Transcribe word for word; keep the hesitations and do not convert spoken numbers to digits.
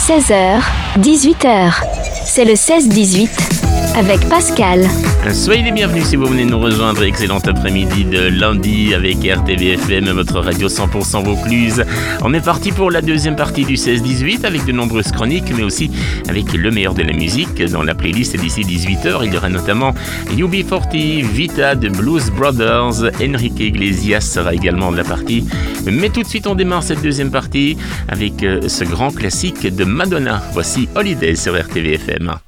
seize heures, dix-huit heures. C'est le seize dix-huit avec Pascal. Soyez les bienvenus si vous venez nous rejoindre. Excellent après-midi de lundi avec R T V F M, votre radio cent pour cent Vaucluse. On est parti pour la deuxième partie du seize dix-huit avec de nombreuses chroniques, mais aussi avec le meilleur de la musique. Dans la playlist d'ici dix-huit heures, il y aura notamment U B quarante, Vita de Blues Brothers, Enrique Iglesias sera également de la partie. Mais tout de suite, on démarre cette deuxième partie avec ce grand classique de Madonna. Voici Holiday sur R T V F M.